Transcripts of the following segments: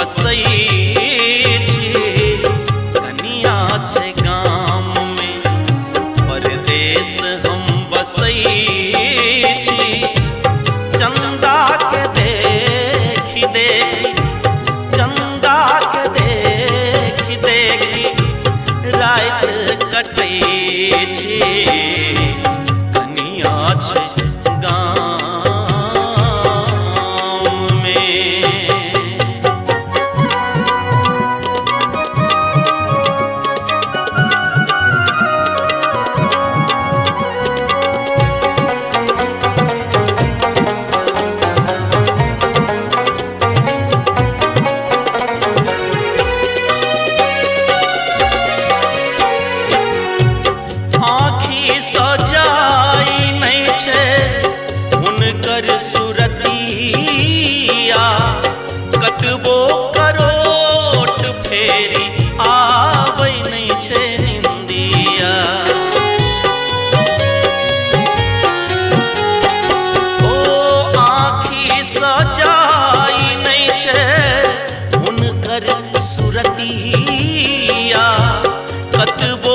बसै छी, कनिया छै गाम में परदेश हम बसै छी। चंदा के देखी देखी, चंदा के देखी देखी रात कटै छी, कनिया छै गाम में। सजाई नहीं छे हुनकर सुरतिया, कतबो करोट फेरी आबै नहीं छे निंदिया। ओ आँखी सजाई नहीं छे हुनकर सुरतिया, कतबो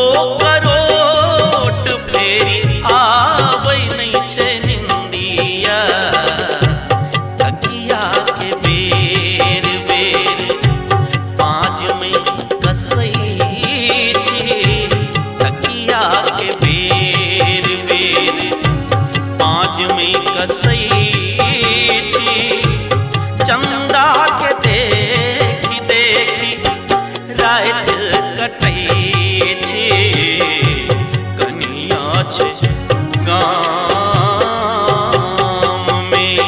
आबै नहीं छे निंदिया। तकिया के बेर बेर पाँज में कसै छी, तकिया के बेर बेर पाँज में कसै छी। चंदा के देखी देखी रात कटै छी, कनिया छै गाम में।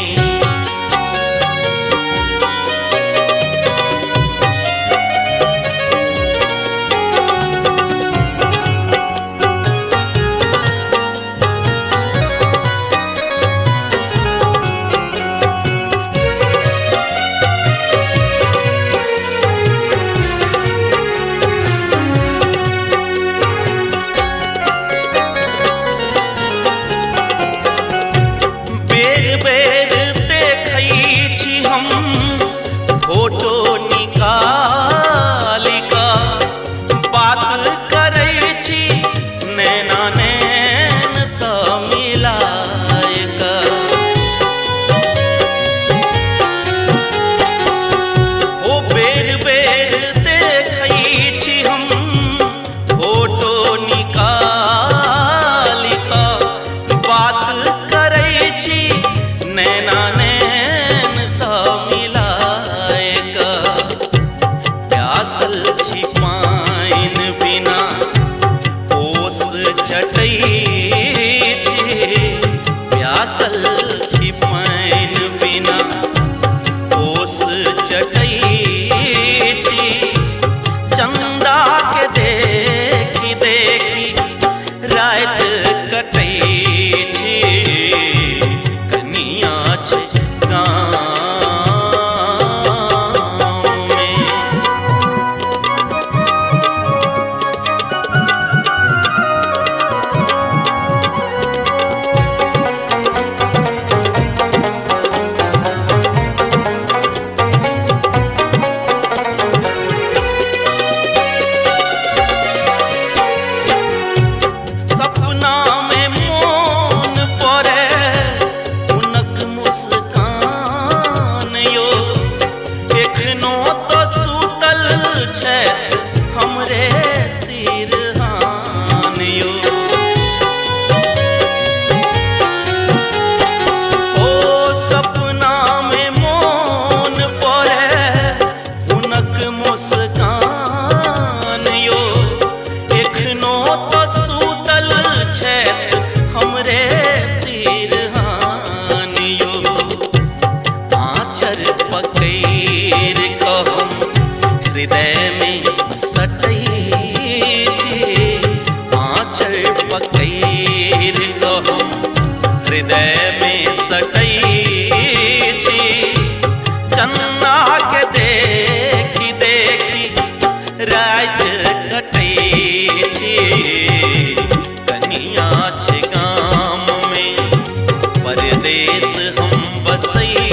बेर देखै छी हम फोटो निकालि कऽ, बात करै छी नैना नैन सँ मिलाय कऽ। ओ बेर बेर देखै छी हम फोटो निकालि कऽ, बात करै छी नैना नैन सँ मिलाय कऽ। प्यासल छी पाइन बिना ओस चटै छी, प्यासल छी पाइन बिना ओस चटै छी। चंदा के देखी देखी रात कटै छी, कनिया छै गाम में। सपना में मोन पड़े हुनक मुस्कान यो, एखनो तो सुतल छै हमरे सिरहान यो। ओ सपना में मोन पड़े हुनक मुस्कान यो, एखनो तो सुतल छै हमरे सिरहान यो। आँचर पकैर कऽ हम हृदय में सटै छी, आँचर पकैर कऽ हम हृदय में सटै छी। चंदा के देखी देखी रात कटै छी, कनिया छै गाम में परदेश हम बसै